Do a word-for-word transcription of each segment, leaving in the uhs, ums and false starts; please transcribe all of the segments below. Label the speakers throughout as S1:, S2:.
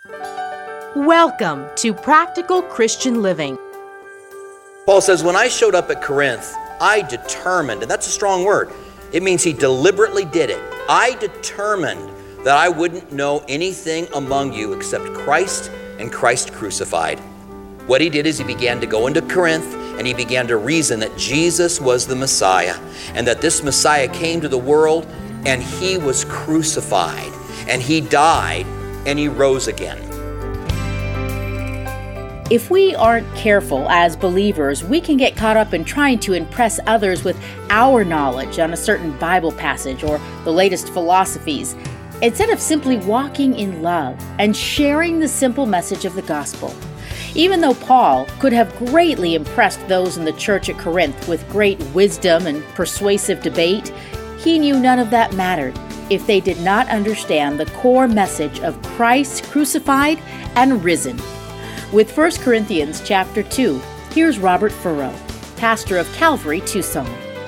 S1: Welcome to Practical Christian Living.
S2: Paul says, when I showed up at Corinth, I determined, and that's a strong word. It means he deliberately did it. I determined that I wouldn't know anything among you except Christ and Christ crucified. What he did is he began to go into Corinth and he began to reason that Jesus was the Messiah and that this Messiah came to the world and he was crucified and he died and he rose again.
S3: If we aren't careful as believers, we can get caught up in trying to impress others with our knowledge on a certain Bible passage or the latest philosophies, instead of simply walking in love and sharing the simple message of the gospel. Even though Paul could have greatly impressed those in the church at Corinth with great wisdom and persuasive debate, he knew none of that mattered if they did not understand the core message of Christ crucified and risen. With First Corinthians chapter two, here's Robert Furrow, pastor of Calvary, Tucson.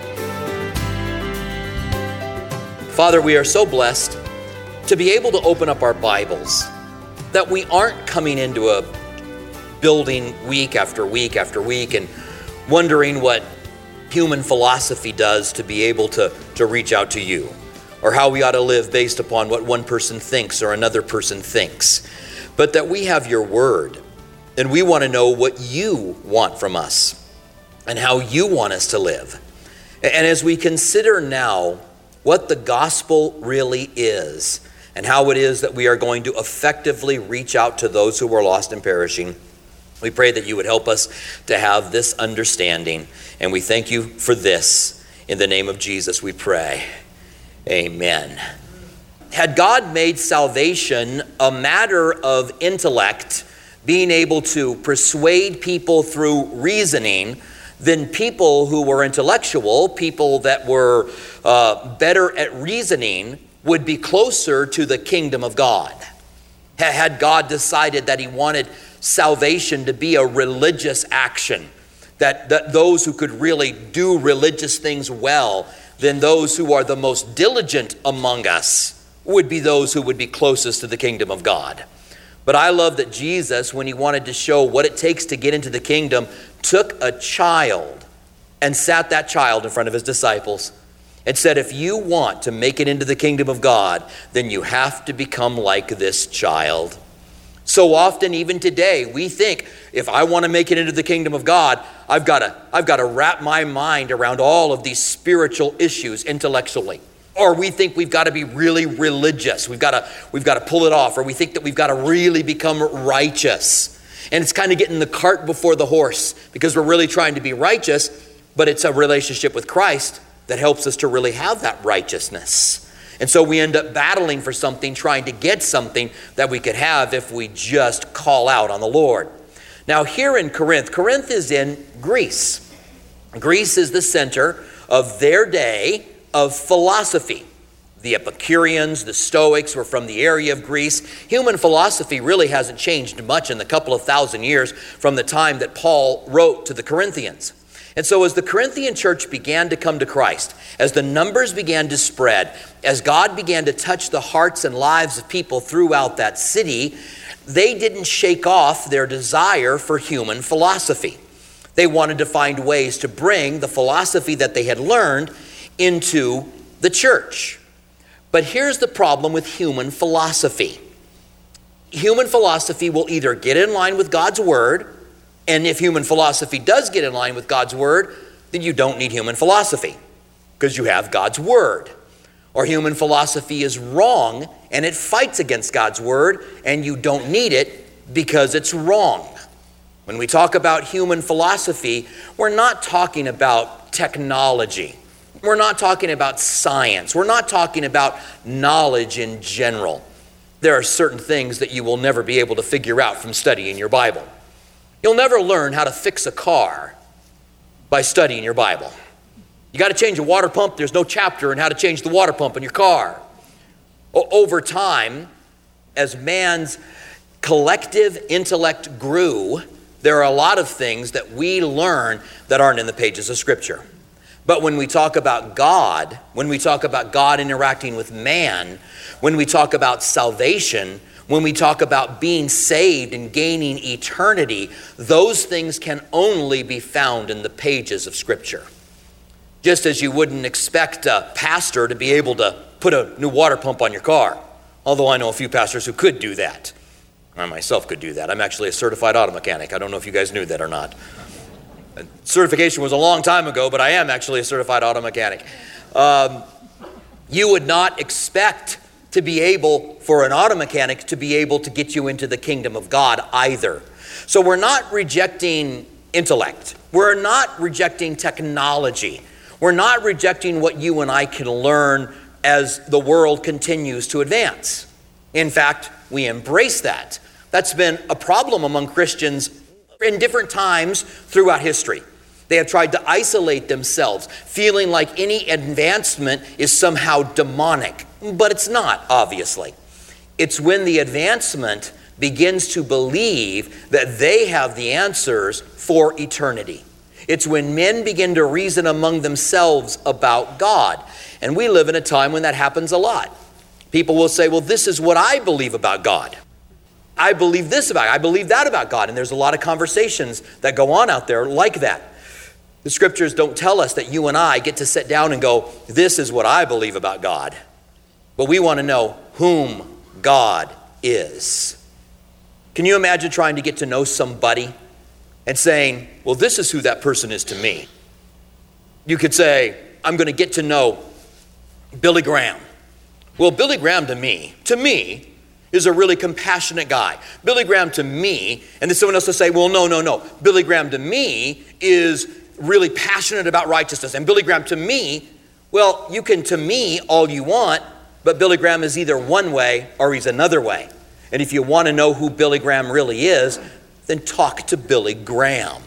S2: Father, we are so blessed to be able to open up our Bibles, that we aren't coming into a building week after week after week and wondering what human philosophy does to be able to, to reach out to you, or how we ought to live based upon what one person thinks or another person thinks, but that we have your word. And we want to know what you want from us and how you want us to live. And as we consider now what the gospel really is and how it is that we are going to effectively reach out to those who are lost and perishing, we pray that you would help us to have this understanding. And we thank you for this. In the name of Jesus, we pray. Amen. Had God made salvation a matter of intellect, being able to persuade people through reasoning, then people who were intellectual, people that were uh, better at reasoning, would be closer to the kingdom of God. Had God decided that he wanted salvation to be a religious action, that, that those who could really do religious things well, then those who are the most diligent among us would be those who would be closest to the kingdom of God. But I love that Jesus, when he wanted to show what it takes to get into the kingdom, took a child and sat that child in front of his disciples and said, if you want to make it into the kingdom of God, then you have to become like this child. So often, even today, we think, if I want to make it into the kingdom of God, I've got to, I've got to wrap my mind around all of these spiritual issues intellectually. Or we think we've got to be really religious. We've got to, we've got to pull it off. Or we think that we've got to really become righteous. And it's kind of getting the cart before the horse, because we're really trying to be righteous, but it's a relationship with Christ that helps us to really have that righteousness. And so we end up battling for something, trying to get something that we could have if we just call out on the Lord. Now here in Corinth, Corinth is in Greece. Greece is the center of their day of philosophy. The Epicureans, the Stoics were from the area of Greece. Human philosophy really hasn't changed much in the couple of thousand years from the time that Paul wrote to the Corinthians. And so as the Corinthian church began to come to Christ, as the numbers began to spread, as God began to touch the hearts and lives of people throughout that city, they didn't shake off their desire for human philosophy. They wanted to find ways to bring the philosophy that they had learned into the church. But here's the problem with human philosophy. Human philosophy will either get in line with God's word, and if human philosophy does get in line with God's word, then you don't need human philosophy because you have God's word. Or human philosophy is wrong and it fights against God's word, and you don't need it because it's wrong. When we talk about human philosophy, we're not talking about technology. We're not talking about science. We're not talking about knowledge in general. There are certain things that you will never be able to figure out from studying your Bible. You'll never learn how to fix a car by studying your Bible. You got to change a water pump. There's no chapter on how to change the water pump in your car. O- over time, as man's collective intellect grew, there are a lot of things that we learn that aren't in the pages of Scripture. But when we talk about God, when we talk about God interacting with man, when we talk about salvation, when we talk about being saved and gaining eternity, those things can only be found in the pages of Scripture. Just as you wouldn't expect a pastor to be able to put a new water pump on your car, although I know a few pastors who could do that. I myself could do that. I'm actually a certified auto mechanic. I don't know if you guys knew that or not. Certification was a long time ago, but I am actually a certified auto mechanic. Um, you would not expect to be able, for an auto mechanic, to be able to get you into the kingdom of God either. So we're not rejecting intellect. We're not rejecting technology. We're not rejecting what you and I can learn as the world continues to advance. In fact, we embrace that. That's been a problem among Christians in different times throughout history. They have tried to isolate themselves, feeling like any advancement is somehow demonic. But it's not, obviously. It's when the advancement begins to believe that they have the answers for eternity. It's when men begin to reason among themselves about God. And we live in a time when that happens a lot. People will say, well, this is what I believe about God. I believe this about God. I believe that about God. And there's a lot of conversations that go on out there like that. The Scriptures don't tell us that you and I get to sit down and go, this is what I believe about God. But we want to know whom God is. Can you imagine trying to get to know somebody and saying, well, this is who that person is to me? You could say, I'm going to get to know Billy Graham. Well, Billy Graham to me, to me, is a really compassionate guy. Billy Graham to me, and then someone else will say, well, no, no, no. Billy Graham to me is really passionate about righteousness. And Billy Graham to me, well, you can to me all you want, but Billy Graham is either one way or he's another way. And if you want to know who Billy Graham really is, then talk to Billy Graham.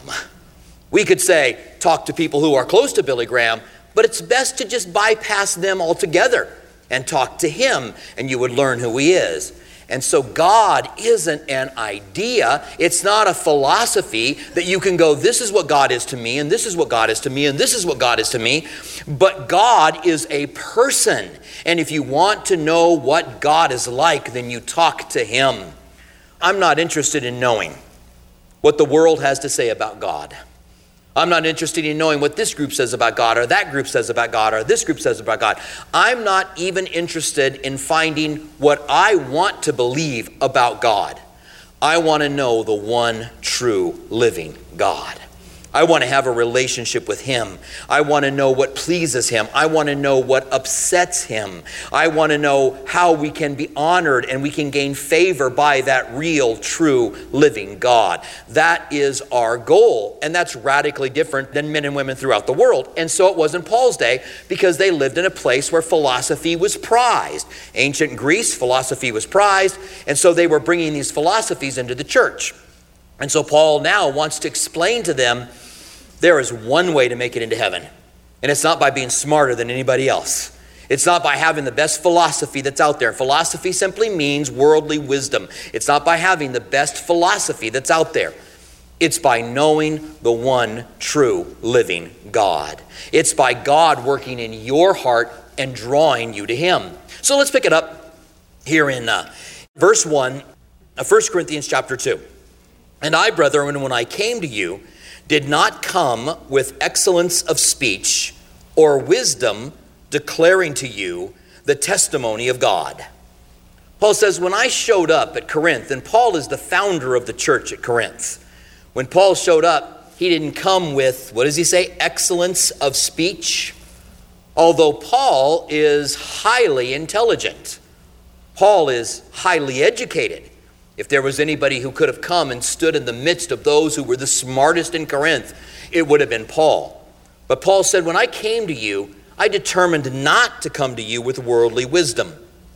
S2: We could say, talk to people who are close to Billy Graham, but it's best to just bypass them altogether and talk to him, and you would learn who he is. And so God isn't an idea. It's not a philosophy that you can go, this is what God is to me, and this is what God is to me, and this is what God is to me. But God is a person. And if you want to know what God is like, then you talk to him. I'm not interested in knowing what the world has to say about God. I'm not interested in knowing what this group says about God, or that group says about God, or this group says about God. I'm not even interested in finding what I want to believe about God. I want to know the one true living God. I want to have a relationship with him. I want to know what pleases him. I want to know what upsets him. I want to know how we can be honored and we can gain favor by that real, true, living God. That is our goal, and that's radically different than men and women throughout the world. And so it was in Paul's day, because they lived in a place where philosophy was prized. Ancient Greece, philosophy was prized, and so they were bringing these philosophies into the church. And so Paul now wants to explain to them, there is one way to make it into heaven. And it's not by being smarter than anybody else. It's not by having the best philosophy that's out there. Philosophy simply means worldly wisdom. It's not by having the best philosophy that's out there. It's by knowing the one true living God. It's by God working in your heart and drawing you to him. So let's pick it up here in uh, verse one of First Corinthians chapter two. And I, brethren, when I came to you, did not come with excellence of speech or wisdom, declaring to you the testimony of God. Paul says, when I showed up at Corinth, and Paul is the founder of the church at Corinth. When Paul showed up, he didn't come with, what does he say, excellence of speech? Although Paul is highly intelligent. Paul is highly educated. If there was anybody who could have come and stood in the midst of those who were the smartest in Corinth, it would have been Paul. But Paul said, when I came to you, I determined not to come to you with worldly wisdom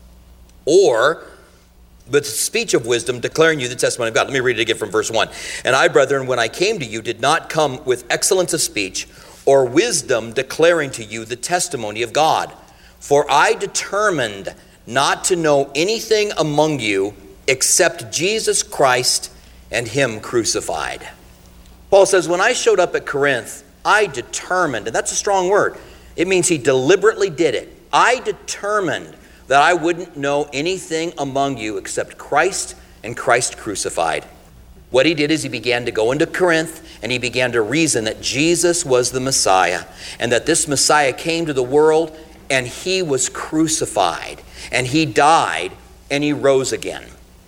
S2: or with speech of wisdom, declaring you the testimony of God. Let me read it again from verse one. And I, brethren, when I came to you, did not come with excellence of speech or wisdom, declaring to you the testimony of God. For I determined not to know anything among you except Jesus Christ and him crucified. Paul says, when I showed up at Corinth, I determined, and that's a strong word. It means he deliberately did it. I determined that I wouldn't know anything among you except Christ and Christ crucified. What he did is he began to go into Corinth and he began to reason that Jesus was the Messiah and that this Messiah came to the world and he was crucified and he died and he rose again.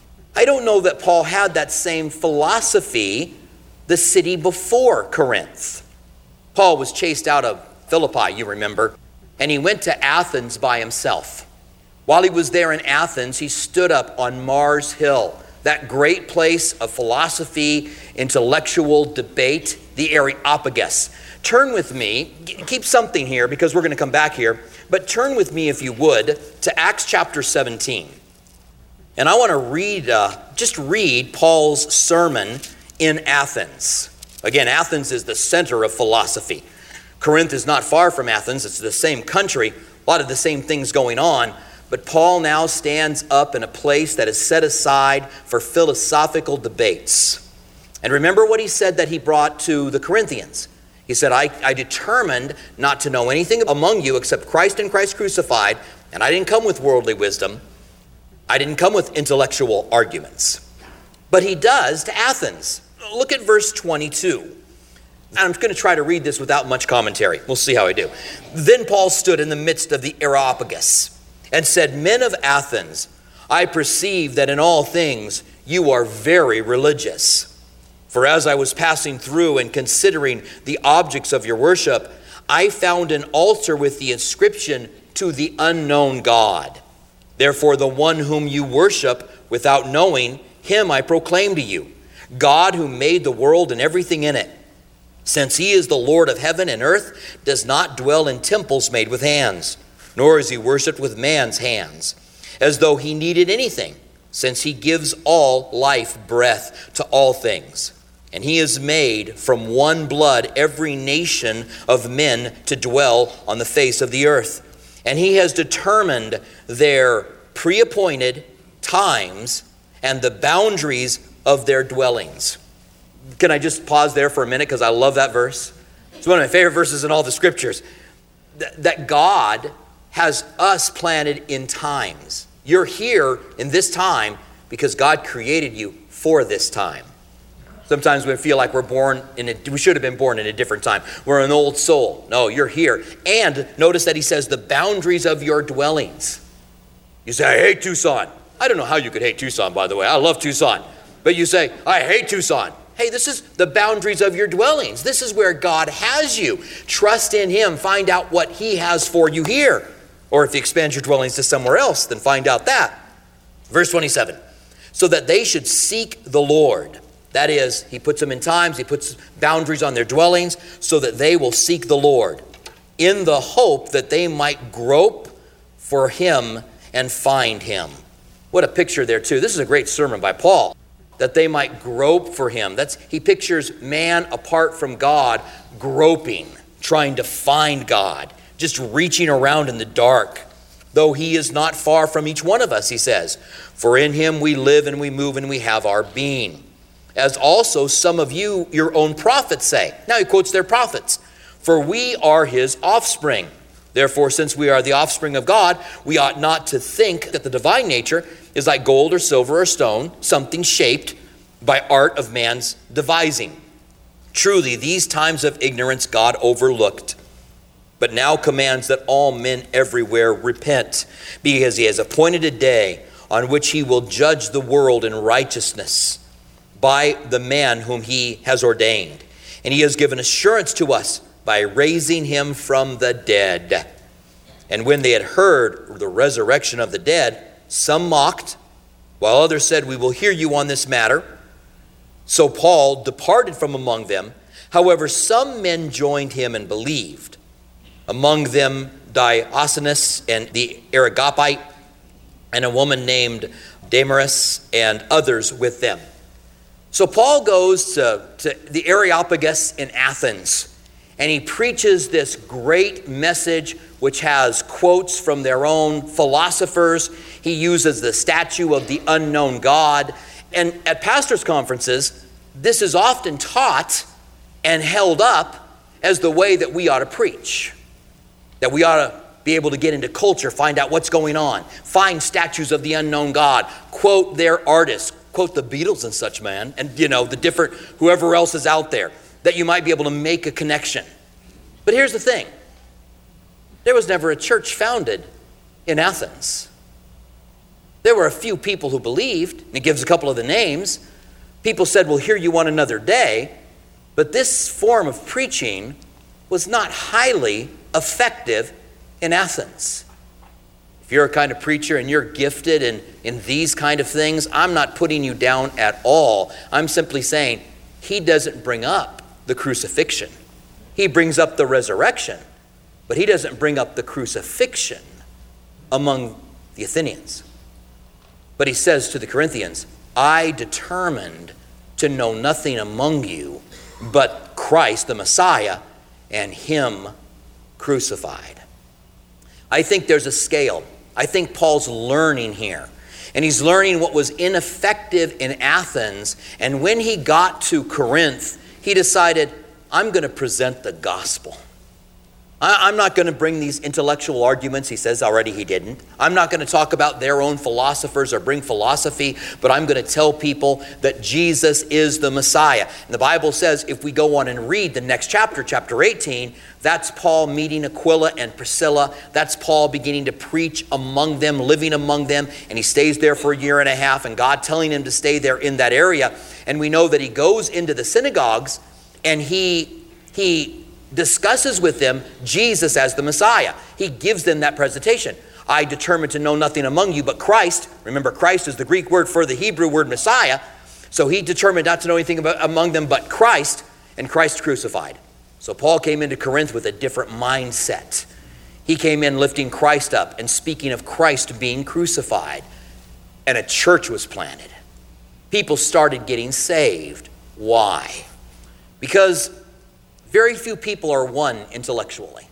S2: I don't know that Paul had that same philosophy the city before Corinth. Paul was chased out of Philippi, you remember, and he went to Athens by himself. While he was there in Athens, he stood up on Mars Hill, that great place of philosophy, intellectual debate, the Areopagus. Turn with me, keep something here because we're going to come back here, but turn with me, if you would, to Acts chapter seventeen. And I want to read, uh, just read Paul's sermon in Athens. Again, Athens is the center of philosophy. Corinth is not far from Athens. It's the same country, a lot of the same things going on. But Paul now stands up in a place that is set aside for philosophical debates. And remember what he said that he brought to the Corinthians. He said, I, I determined not to know anything among you except Christ and Christ crucified, and I didn't come with worldly wisdom. I didn't come with intellectual arguments. But he does to Athens. Look at verse twenty-two. And I'm going to try to read this without much commentary. We'll see how I do. Then Paul stood in the midst of the Areopagus and said, Men of Athens, I perceive that in all things you are very religious. For as I was passing through and considering the objects of your worship, I found an altar with the inscription, To the unknown God. Therefore the one whom you worship without knowing, him I proclaim to you, God who made the world and everything in it. Since he is the Lord of heaven and earth, does not dwell in temples made with hands, nor is he worshipped with man's hands, as though he needed anything, since he gives all life breath to all things. And he has made from one blood every nation of men to dwell on the face of the earth. And he has determined their pre-appointed times and the boundaries of their dwellings. Can I just pause there for a minute because I love that verse? It's one of my favorite verses in all the scriptures. Th- that God has us planted in times. You're here in this time because God created you for this time. Sometimes we feel like we're born in a, we should have been born in a different time. We're an old soul. No, you're here. And notice that he says the boundaries of your dwellings. You say, I hate Tucson. I don't know how you could hate Tucson, by the way. I love Tucson. But you say, I hate Tucson. Hey, this is the boundaries of your dwellings. This is where God has you. Trust in him. Find out what he has for you here. Or if he expands your dwellings to somewhere else, then find out that. Verse twenty-seven. So that they should seek the Lord. That is, he puts them in times, he puts boundaries on their dwellings so that they will seek the Lord in the hope that they might grope for him and find him. What a picture there too. This is a great sermon by Paul. That they might grope for him. That's he pictures man apart from God groping, trying to find God, just reaching around in the dark. Though he is not far from each one of us, he says. For in him we live and we move and we have our being. As also some of you, your own prophets say. Now he quotes their prophets. For we are his offspring. Therefore, since we are the offspring of God, we ought not to think that the divine nature is like gold or silver or stone, something shaped by art of man's devising. Truly, these times of ignorance God overlooked, but now commands that all men everywhere repent, because he has appointed a day on which he will judge the world in righteousness by the man whom he has ordained. And he has given assurance to us by raising him from the dead. And when they had heard the resurrection of the dead, some mocked, while others said, we will hear you on this matter. So Paul departed from among them. However, some men joined him and believed. Among them Diosynus and the Areopagite, and a woman named Damaris, and others with them. So Paul goes to, to the Areopagus in Athens, and he preaches this great message which has quotes from their own philosophers. He uses the statue of the unknown God. And at pastors' conferences, this is often taught and held up as the way that we ought to preach. That we ought to be able to get into culture, find out what's going on, find statues of the unknown God, quote their artists, quote the Beatles and such, man, and you know, the different, whoever else is out there, that you might be able to make a connection. But here's the thing. There was never a church founded in Athens. There were a few people who believed, and it gives a couple of the names. People said, we'll hear you on another day, but this form of preaching was not highly effective in Athens. If you're a kind of preacher and you're gifted in, in these kind of things, I'm not putting you down at all. I'm simply saying he doesn't bring up the crucifixion. He brings up the resurrection, but he doesn't bring up the crucifixion among the Athenians. But he says to the Corinthians, I determined to know nothing among you but Christ, the Messiah, and him crucified. I think there's a scale. I think Paul's learning here. And he's learning what was ineffective in Athens. And when he got to Corinth, he decided, I'm going to present the gospel. I'm not going to bring these intellectual arguments. He says already he didn't. I'm not going to talk about their own philosophers or bring philosophy, but I'm going to tell people that Jesus is the Messiah. And the Bible says if we go on and read the next chapter, chapter eighteen, that's Paul meeting Aquila and Priscilla. That's Paul beginning to preach among them, living among them. And he stays there for a year and a half, and God telling him to stay there in that area. And we know that he goes into the synagogues and he he discusses with them Jesus as the Messiah. He gives them that presentation. I determined to know nothing among you but Christ. Remember, Christ is the Greek word for the Hebrew word Messiah. So he determined not to know anything about, among them but Christ, and Christ crucified. So Paul came into Corinth with a different mindset. He came in lifting Christ up and speaking of Christ being crucified. And a church was planted. People started getting saved. Why? Because very few people are one intellectually.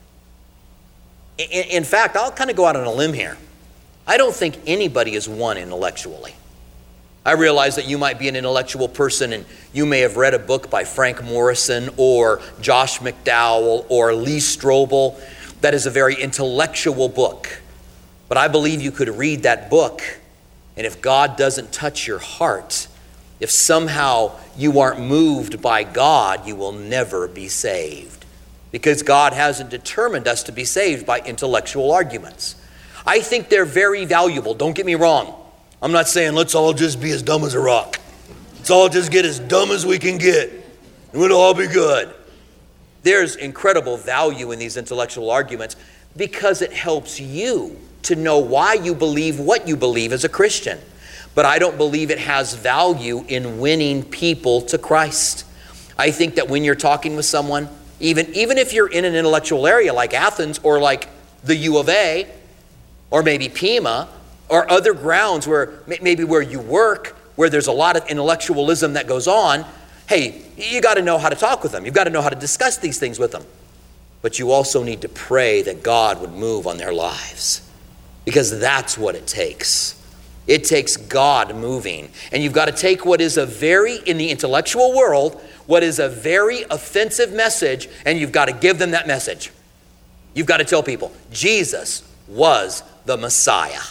S2: In, in fact, I'll kind of go out on a limb here. I don't think anybody is one intellectually. I realize that you might be an intellectual person and you may have read a book by Frank Morrison or Josh McDowell or Lee Strobel. That is a very intellectual book. But I believe you could read that book, and if God doesn't touch your heart, if somehow you aren't moved by God, you will never be saved. Because God hasn't determined us to be saved by intellectual arguments. I think they're very valuable. Don't get me wrong. I'm not saying let's all just be as dumb as a rock. Let's all just get as dumb as we can get, and it'll all be good. There's incredible value in these intellectual arguments because it helps you to know why you believe what you believe as a Christian. But I don't believe it has value in winning people to Christ. I think that when you're talking with someone, even, even if you're in an intellectual area like Athens or like the U of A or maybe Pima or other grounds where maybe where you work, where there's a lot of intellectualism that goes on, hey, you got to know how to talk with them. You've got to know how to discuss these things with them. But you also need to pray that God would move on their lives, because that's what it takes. It takes God moving. And you've got to take what is a very, in the intellectual world, what is a very offensive message, and you've got to give them that message. You've got to tell people, Jesus was the Messiah.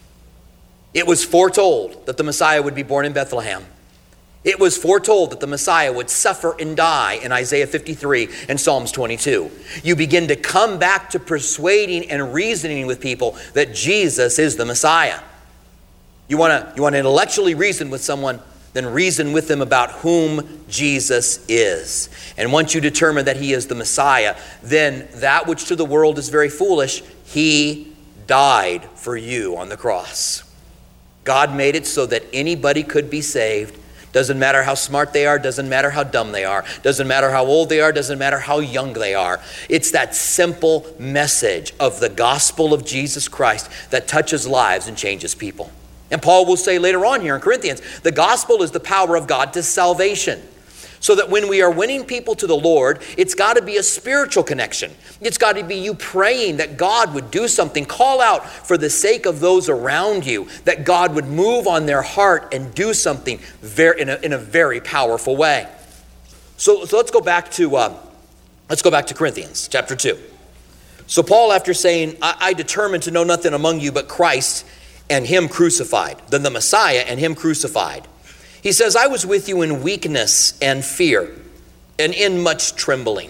S2: It was foretold that the Messiah would be born in Bethlehem. It was foretold that the Messiah would suffer and die in Isaiah fifty-three and Psalms twenty-two. You begin to come back to persuading and reasoning with people that Jesus is the Messiah. You want to you want to intellectually reason with someone, then reason with them about whom Jesus is. And once you determine that he is the Messiah, then that which to the world is very foolish, he died for you on the cross. God made it so that anybody could be saved. Doesn't matter how smart they are, doesn't matter how dumb they are, doesn't matter how old they are, doesn't matter how young they are. It's that simple message of the gospel of Jesus Christ that touches lives and changes people. And Paul will say later on here in Corinthians, the gospel is the power of God to salvation. So that when we are winning people to the Lord, it's got to be a spiritual connection. It's got to be you praying that God would do something. Call out for the sake of those around you, that God would move on their heart and do something very, in, a, in a very powerful way. So, so let's go back to uh, let's go back to Corinthians chapter two. So Paul, after saying, I, I determined to know nothing among you but Christ and him crucified, then the Messiah and him crucified, he says, I was with you in weakness and fear and in much trembling.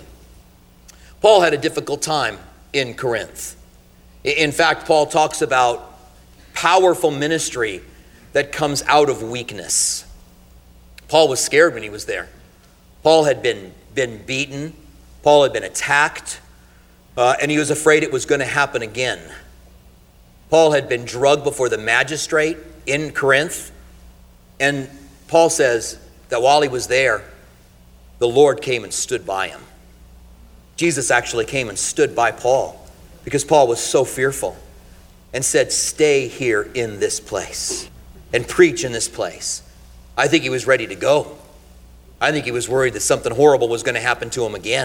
S2: Paul had a difficult time in Corinth. In fact, Paul talks about powerful ministry that comes out of weakness. Paul was scared when he was there. Paul had been, been beaten. Paul had been attacked. Uh, and he was afraid it was going to happen again. Paul had been drugged before the magistrate in Corinth. And Paul says that while he was there, the Lord came and stood by him. Jesus actually came and stood by Paul because Paul was so fearful and said, stay here in this place and preach in this place. I think he was ready to go. I think he was worried that something horrible was going to happen to him again.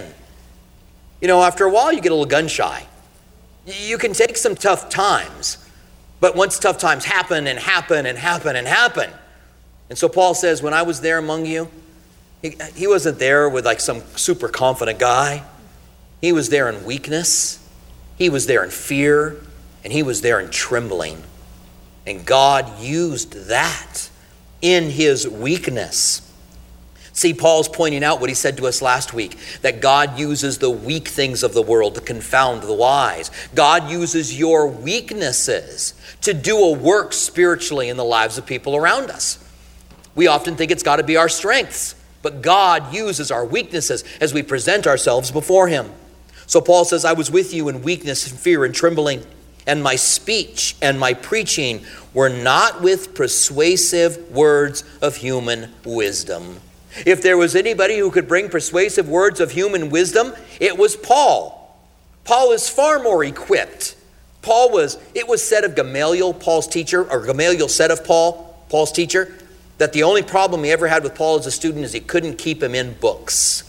S2: You know, after a while, you get a little gun shy. You can take some tough times, but once tough times happen and happen and happen and happen. And so Paul says, when I was there among you, he, he wasn't there with like some super confident guy. He was there in weakness. He was there in fear, and he was there in trembling. And God used that in his weakness. See, Paul's pointing out what he said to us last week, that God uses the weak things of the world to confound the wise. God uses your weaknesses to do a work spiritually in the lives of people around us. We often think it's got to be our strengths, but God uses our weaknesses as we present ourselves before him. So Paul says, I was with you in weakness and fear and trembling, and my speech and my preaching were not with persuasive words of human wisdom. If there was anybody who could bring persuasive words of human wisdom, it was Paul. Paul is far more equipped. Paul was, it was said of Gamaliel, Paul's teacher, or Gamaliel said of Paul, Paul's teacher, that the only problem he ever had with Paul as a student is he couldn't keep him in books.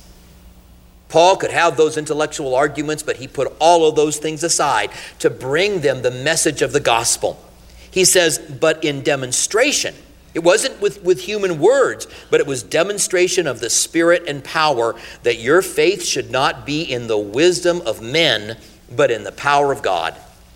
S2: Paul could have those intellectual arguments, but he put all of those things aside to bring them the message of the gospel. He says, but in demonstration, it wasn't with, with human words, but it was demonstration of the Spirit and power, that your faith should not be in the wisdom of men, but in the power of God.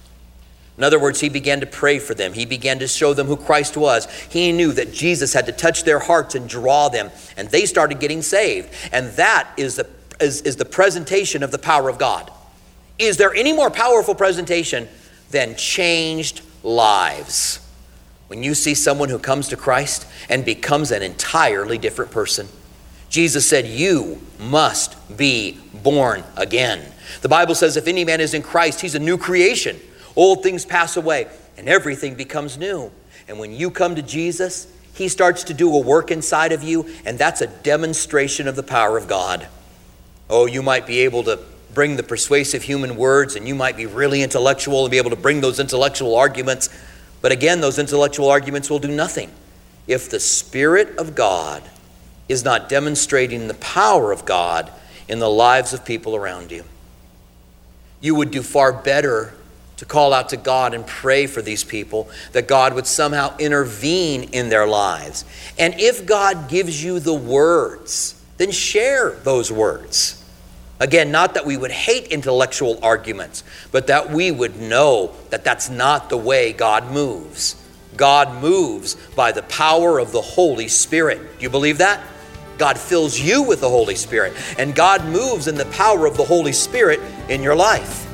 S2: In other words, he began to pray for them. He began to show them who Christ was. He knew that Jesus had to touch their hearts and draw them, and they started getting saved. And that is the, is, is the presentation of the power of God. Is there any more powerful presentation than changed lives? When you see someone who comes to Christ and becomes an entirely different person. Jesus said, you must be born again. The Bible says if any man is in Christ, he's a new creation. Old things pass away and everything becomes new. And when you come to Jesus, he starts to do a work inside of you, and that's a demonstration of the power of God. Oh, you might be able to bring the persuasive human words, and you might be really intellectual and be able to bring those intellectual arguments. But again, those intellectual arguments will do nothing if the Spirit of God is not demonstrating the power of God in the lives of people around you. You would do far better to call out to God and pray for these people, that God would somehow intervene in their lives. And if God gives you the words, then share those words. Again, not that we would hate intellectual arguments, but that we would know that that's not the way God moves. God moves by the power of the Holy Spirit. Do you believe that? God fills you with the Holy Spirit, and God moves in the power of the Holy Spirit in your life.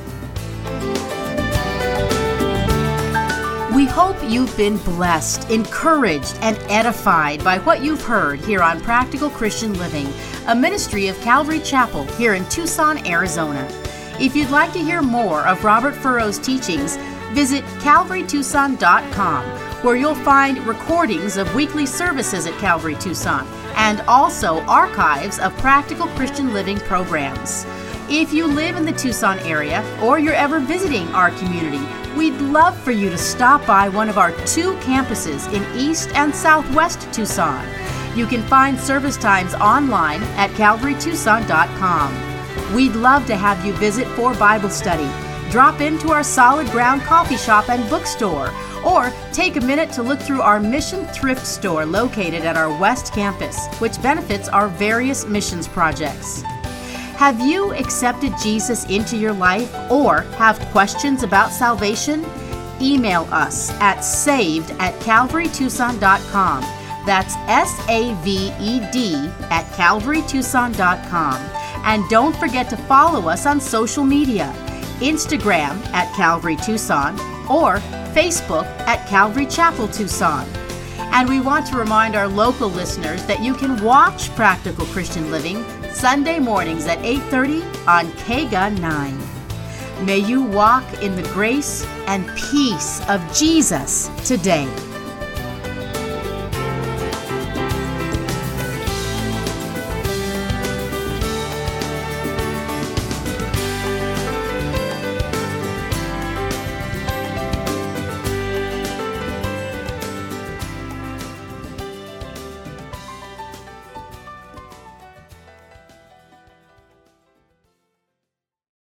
S3: We hope you've been blessed, encouraged, and edified by what you've heard here on Practical Christian Living, a ministry of Calvary Chapel here in Tucson, Arizona. If you'd like to hear more of Robert Furrow's teachings, visit calvary tucson dot com, where you'll find recordings of weekly services at Calvary Tucson and also archives of Practical Christian Living programs. If you live in the Tucson area or you're ever visiting our community, we'd love for you to stop by one of our two campuses in East and Southwest Tucson. You can find service times online at calvary tucson dot com. We'd love to have you visit for Bible study. Drop into our Solid Ground coffee shop and bookstore, or take a minute to look through our Mission Thrift Store located at our West Campus, which benefits our various missions projects.
S1: Have you accepted Jesus into your life or have questions about salvation? Email us at saved at calvary tucson dot com. That's S A V E D at calvary tucson dot com. And don't forget to follow us on social media, Instagram at Calvary Tucson or Facebook at Calvary Chapel Tucson. And we want to remind our local listeners that you can watch Practical Christian Living Sunday mornings at eight thirty on K G A nine. May you walk in the grace and peace of Jesus today.